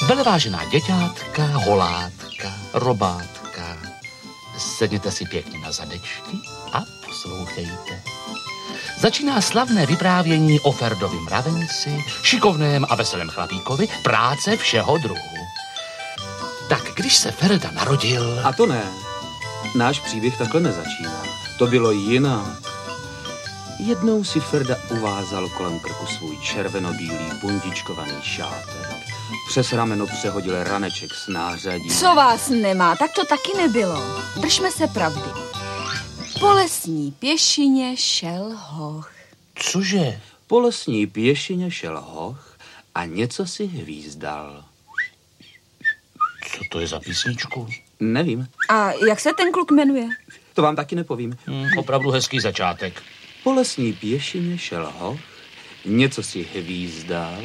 Velevážená děťátka, holátka, robátka, sedněte si pěkně na zadečky a poslouchejte. Začíná slavné vyprávění o Ferdovi mravenci, šikovném a veselém chlapíkovi, práce všeho druhu. Tak když se Ferda narodil... A to ne. Náš příběh takhle nezačíná. To bylo jinak. Jednou si Ferda uvázal kolem krku svůj červenobílý bundičkovaný šátek. Přes rameno přehodil raneček s nářadím. Co vás nemá, tak to taky nebylo. Držme se pravdy. Po lesní pěšině šel hoch. Cože? Po lesní pěšině šel hoch a něco si hvízdal. Co to je za písničku? Nevím. A jak se ten kluk jmenuje? To vám taky nepovím. Opravdu hezký začátek. Po lesní pěšině šel hoch, něco si hvízdal.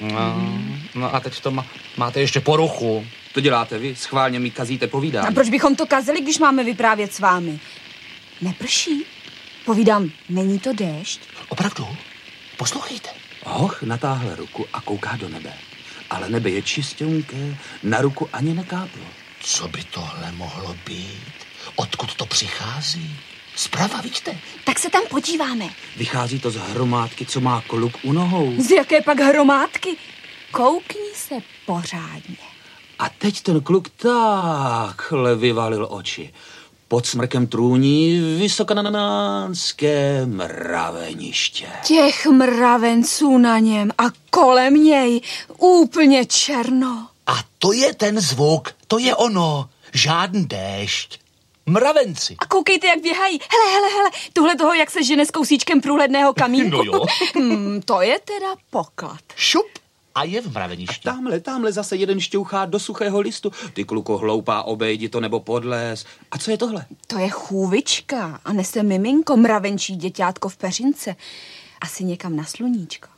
No a teď to máte ještě poruchu. To děláte vy, schválně mi kazíte povídání. A proč bychom to kazili, když máme vyprávět s vámi? Neprší? Povídám, není to déšť? Opravdu? Poslouchejte. Hoch natáhl ruku a kouká do nebe. Ale nebe je čistěnké, na ruku ani nekáplo. Co by tohle mohlo být? Odkud to přichází? Zprava, vidíte? Tak se tam podíváme. Vychází to z hromádky, co má kluk u nohou. Z jaké pak hromádky? Koukni se pořádně. A teď ten kluk takhle vyvalil oči. Pod smrkem trůní vysokonanánské mraveniště. Těch mravenců na něm a kolem něj úplně černo. A to je ten zvuk, to je ono. Žádný déšť. Mravenci. A koukejte, jak běhají. Hele, tuhle toho, jak se žene s kousíčkem průhledného kamínku. No jo. To je teda poklad. Šup a je v mraveništi. Tamhle zase jeden šťouchá do suchého listu. Ty, kluku, hloupá, obejdi to nebo podléz. A co je tohle? To je chůvička a nese miminko, mravenčí děťátko v peřince. Asi někam na sluníčko.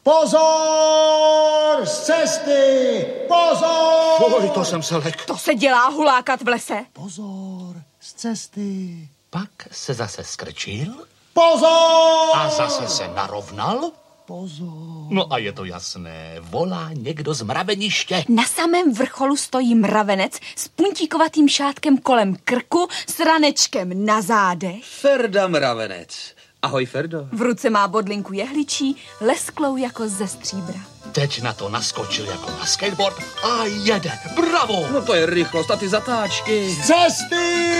Pozor! Z cesty! Pozor! Oj, to jsem se lek. To se dělá hulákat v lese. Pozor! Z cesty! Pak se zase skrčil Pozor! a zase se narovnal. Pozor! No a je to jasné, volá někdo z mraveniště. Na samém vrcholu stojí mravenec s puntíkovatým šátkem kolem krku, s ranečkem na zádech. Ferda mravenec. Ahoj, Ferdo. V ruce má bodlinku jehličí, lesklou jako ze stříbra. Teď na to naskočil jako na skateboard a jede. Bravo! No to je rychlost a ty zatáčky. Z cesty!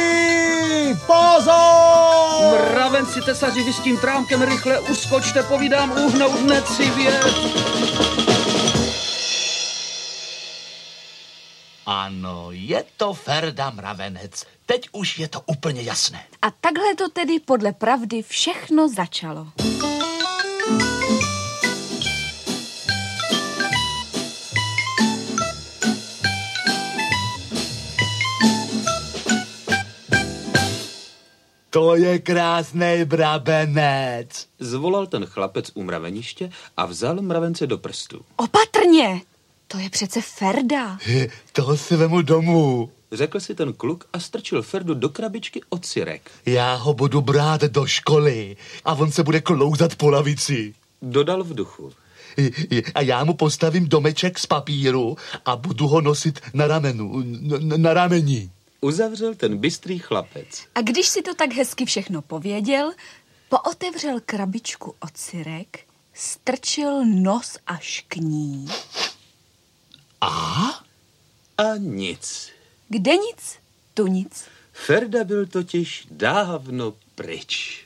Pozor! Mravenci, tesaři, vy s tím trámkem rychle uskočte, povídám, uhnout necivě. Ano, je to Ferda mravenec. Teď už je to úplně jasné. A takhle to tedy podle pravdy všechno začalo. To je krásný mravenec. Zvolal ten chlapec u mraveniště a vzal mravence do prstu. Opatrně, to je přece Ferda. Toho si vemu domů. Řekl si ten kluk a strčil Ferdu do krabičky od syrek. Já ho budu brát do školy a on se bude klouzat po lavici. Dodal v duchu. A já mu postavím domeček z papíru a budu ho nosit na ramenu, na rameni. Uzavřel ten bystrý chlapec. A když si to tak hezky všechno pověděl, pootevřel krabičku od syrek, strčil nos až k ní. A nic. Kde nic, tu nic. Ferda byl totiž dávno pryč.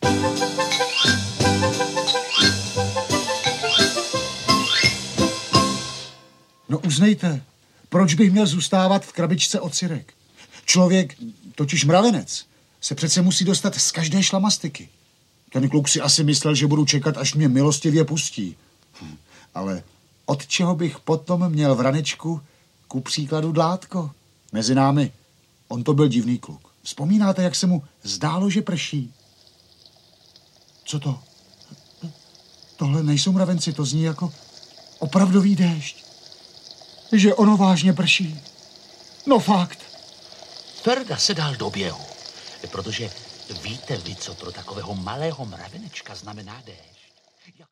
No uznejte, proč bych měl zůstávat v krabičce od syrek? Člověk, totiž mravenec, se přece musí dostat z každé šlamastiky. Ten kluk si asi myslel, že budu čekat, až mě milostivě pustí. Ale od čeho bych potom měl v ranečku ku příkladu dlátko? Mezi námi, on to byl divný kluk. Vzpomínáte, jak se mu zdálo, že prší? Co to? Tohle nejsou mravenci, to zní jako opravdový déšť. Že ono vážně prší. No fakt. Ferda se dal do běhu, protože víte vy, co pro takového malého mravenečka znamená déšť?